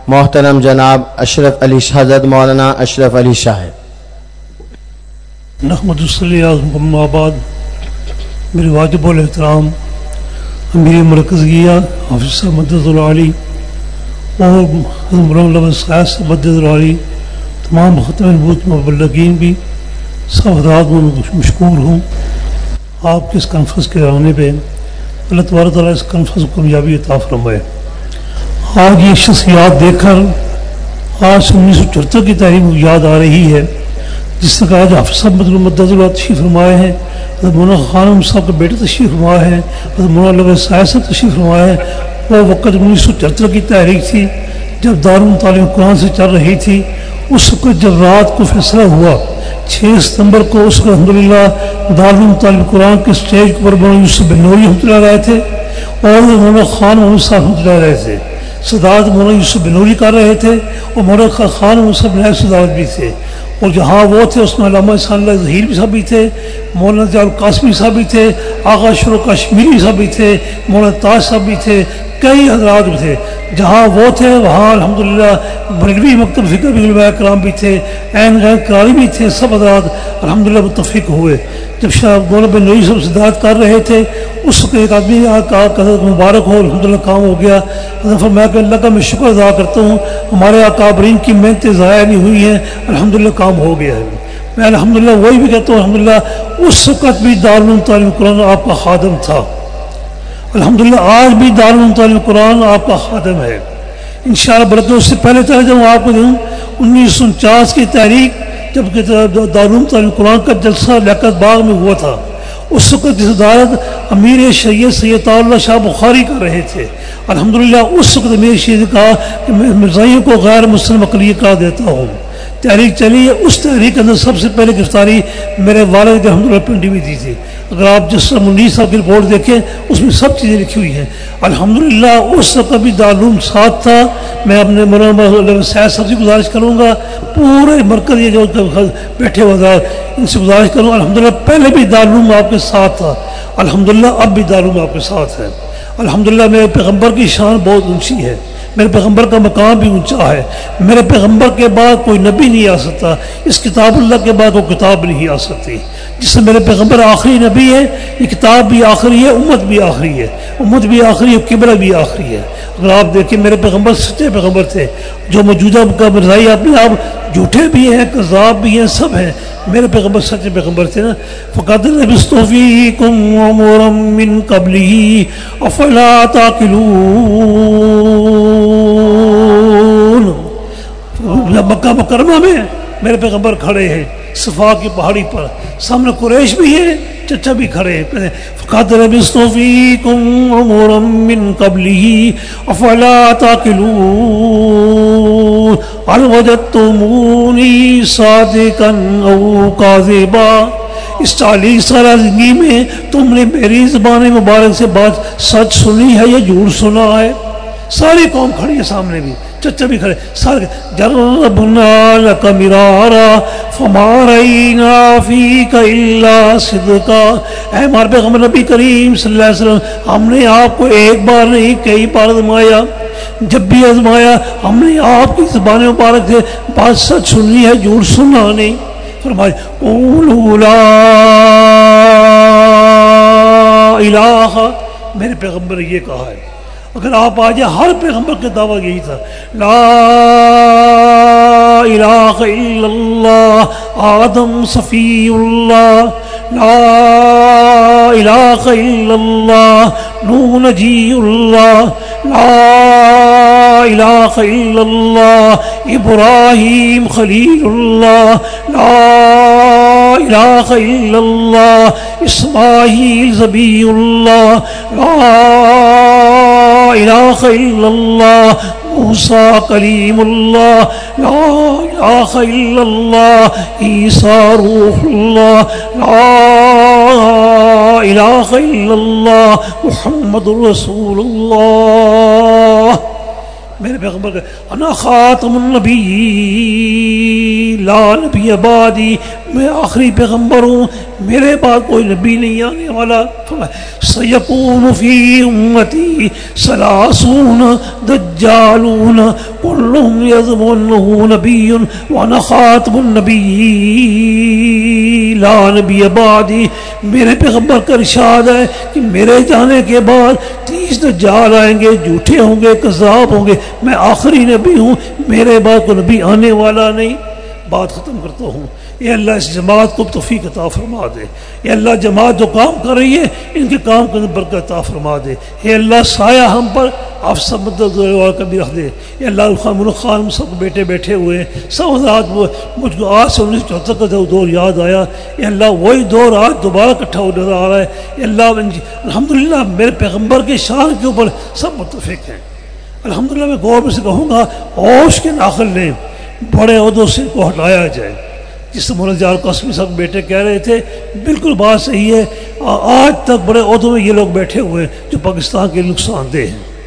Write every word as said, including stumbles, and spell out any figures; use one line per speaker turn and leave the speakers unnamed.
محترم جناب اشرف علی حضرت مولانا اشرف علی شاہ.
نحمد صلی اللہ علیہ آباد. میرے واجب الاحترام امیر مرکزیہ حافظ صاحب مدد العالی اور مولانا صاحب مدد العالی، تمام ختم نبوت مبلغین بھی سب حضرات میں مشکور ہوں آپ کے اس کانفرنس کے آنے پہ. اللہ تبارک تعالیٰ اس کانفرنس کو کامیابی عطا فرمائے. آج یہ شخصیات دیکھ کر آج انیس سو چوہتر کی تاریخ یاد آ رہی ہے، جس سے آج حافظ صاحب مدد اللہ تشریف فرمائے ہیں، حضرت مولانا خانم صاحب کے بیٹے تشریف فرمائے ہیں، حضرت مولانا صاحب صاحب تشریف فرمائے ہیں. وہ وقت انیس سو چوہتر کی تاریخ تھی جب دارالمعلم قرآن سے چل رہی تھی. اس وقت جب رات کو فیصلہ ہوا چھ ستمبر کو، اس کو الحمدللہ دارالمعلم قرآن کے اسٹیج پر مولانا یوسف بنوری رحمۃ رہے تھے اور مولانا خان محمد صاحب رحمۃ رہے تھے. صدارت مولانا یوسف بنوری کر رہے تھے اور مولانا خان محمد صاحب نائب صدارت بھی تھے. اور جہاں وہ تھے اس میں علامہ احسان اللہ ظہیر بھی صاحب بھی تھے، مولانا جلال قاسمی صاحب بھی تھے، آغا شروع کشمیری صاحب بھی تھے، مولانا تاج صاحب بھی تھے، کئی حضرات بھی تھے. جہاں وہ تھے وہاں الحمدللہ بریلوی مکتب فکر بھی علماء کرام بھی تھے، عین غیر قراری بھی تھے. سب حضرات الحمدللہ متفق ہوئے. جب شاہ مولانا بن نوری صاحب صدارت کر رہے تھے اس وقت ایک آدمی کہا حضرت مبارک ہو، الحمدللہ کام ہو گیا. حضرت فرمایا کہ اللہ کا میں شکر ادا کرتا ہوں ہمارے اکابرین کی محنتیں ضائع نہیں ہوئی ہیں، الحمدللہ کام ہو گیا ہے. میں الحمدللہ وہی بھی کہتا ہوں الحمدللہ اس وقت بھی دارالمعلم قرآن آپ کا خادم تھا، الحمدللہ آج بھی دارالمعلم قرآن آپ کا خادم ہے انشاءاللہ. بلکہ اس سے پہلے چلے جاؤں آپ کو دوں انیس سو انچاس کی تاریخ جب کہ دارالمعلم قرآن کا جلسہ لیاقت باغ میں ہوا تھا. اس وقت کی صدارت امیر شریعت سید اللہ شاہ بخاری کر رہے تھے. الحمدللہ اس وقت امیر شریعت نے کہا کہ میں مرزائیوں کو غیر مسلم اقلیت قرار دیتا ہوں. تحریک چلی ہے، اس تحریک کے اندر سب سے پہلے گرفتاری میرے والد کے الحمدللہ پنڈی میں دی تھی. اگر آپ جس طرح منیر صاحب کی رپورٹ دیکھیں اس میں سب چیزیں لکھی ہوئی ہیں. الحمدللہ اس وقت بھی دارالعلوم ساتھ تھا. میں اپنے مولانا صاحب صاحب سے گزارش کروں گا، پورے مرکز یہ جو بیٹھے ہوئے ان سے گزارش کروں الحمدللہ پہلے بھی دارالعلوم آپ کے ساتھ تھا، الحمدللہ اب بھی دارالعلوم آپ کے ساتھ ہے. الحمدللہ میرے پیغمبر کی شان بہت اونچی ہے، میرے پیغمبر کا مقام بھی اونچا ہے. میرے پیغمبر کے بعد کوئی نبی نہیں آ سکتا، اس کتاب اللہ کے بعد کوئی کتاب نہیں آ سکتی. جس سے میرے پیغمبر آخری نبی ہے، یہ کتاب بھی آخری ہے، امت بھی آخری ہے، امت بھی آخری ہے، قبلہ بھی آخری ہے. اگر آپ دیکھیں میرے پیغمبر سچے پیغمبر تھے. جو موجودہ کا مرزائی اپنے آپ جھوٹے بھی ہیں، کذاب بھی ہیں، سب ہیں. میرے پیغمبر سچے پیغمبر تھے نا. فقد لبثت فیکم عمرا من قبلہ افلا تعقلون. مکہ مکرمہ میں میرے پیغمبر کھڑے ہیں صفا کی پہاڑی پر، سامنے قریش بھی ہے، چچا بھی کھڑے ہیں. فقد لبثت فیکم عمرا من قبلہ افلا تعقلون. هل وجدتمونی صادقا او کاذبا. اس چالیس سالہ زندگی میں تم نے میری زبان مبارک سے بات سچ سنی ہے یا جھوٹ سنا ہے؟ ساری قوم کھڑی ہے سامنے بھی، چچا بھی کھڑے سارے. جربنا لک مرارا فما رأینا فیک الا صدقا. اے ہمارے پیغمبر نبی کریم صلی اللہ علیہ وسلم، ہم نے آپ کو ایک بار نہیں کئی بار آزمایا. جب بھی آزمایا ہم نے آپ کی زبان مبارک سے بات سچ سنی ہے، جھوٹ سنا نہیں. فرمائے قولوا لا الہ. میرے پیغمبر نے یہ کہا ہے. اگر آپ آ جائیں ہر پیغمبر کا دعویٰ یہی تھا، لا الہ الا اللہ آدم صفی اللہ، لا الہ الا اللہ نوح نجی اللہ، لا الہ الا اللہ ابراہیم خلیل اللہ، لا الہ الا اللہ اسماعیل ذبیح اللہ، لا الہ الا اللہ موسیٰ کلیم اللہ، لا الہ الا اللہ عیسیٰ روح اللہ، لا الہ الا اللہ محمد رسول اللہ. میرے پیغمبر کہ انا خاتم النبی لا نبی بعدی میں آخری پیغمبر ہوں، میرے بعد کوئی نبی نہیں آنے والا۔ سیکون فی امتی ثلاثون دجالون کلہم یزعم انہ نبی وانا خاتم النبی لا نبی بعدی۔ میرے پیغمبر کا ارشاد ہے کہ میرے جانے کے بعد تیس دجال آئیں گے، جھوٹے ہوں گے، کذاب ہوں گے، میں آخری نبی ہوں، میرے بعد کوئی نبی آنے والا نہیں۔ بات ختم کرتا ہوں، اے اللہ اس جماعت کو توفیق عطا فرما دے، اے اللہ جماعت جو کام کر رہی ہے ان کے کام کے اندر برکت عطا فرما دے، اے اللہ سایہ ہم پر آپ سب مدد اور کبھی رکھ دے، اے اللہ خان ملک خان سب بیٹے بیٹھے ہوئے ہیں، سب حضرات مجھ کو آج سے انیس سو چوہتر کا دور یاد آیا، اے اللہ وہی دور آج دوبارہ اکٹھا ہو نظر آ رہا ہے، اے اللہ الحمدللہ میرے پیغمبر کے شان کے اوپر سب متفق ہیں۔ الحمدللہ میں غور سے کہوں گا ہوش کے داخل لیں، بڑے عہدوں سے کو ہٹایا جائے، جس مولانا جار قاسمی صاحب بیٹے کہہ رہے تھے بالکل بات صحیح ہے، آج تک بڑے عہدوں میں یہ لوگ بیٹھے ہوئے ہیں جو پاکستان کے نقصان دہ ہیں۔